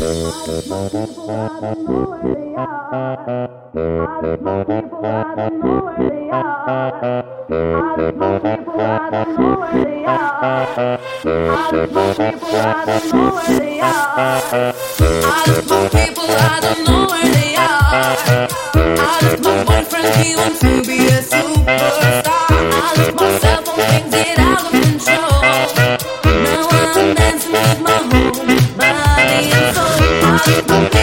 All the smart people, I don't know where they are. All the smart people, I don't know where they are. All the smart people, I don't know where they are. All the smart people, I don't know where they are. All the smart people, I don't know where they are. All the smart boyfriend, he wants to be a superstar. All the smart cell phone things get out of control. Now I'm dancing with my whole body and soul. All the smart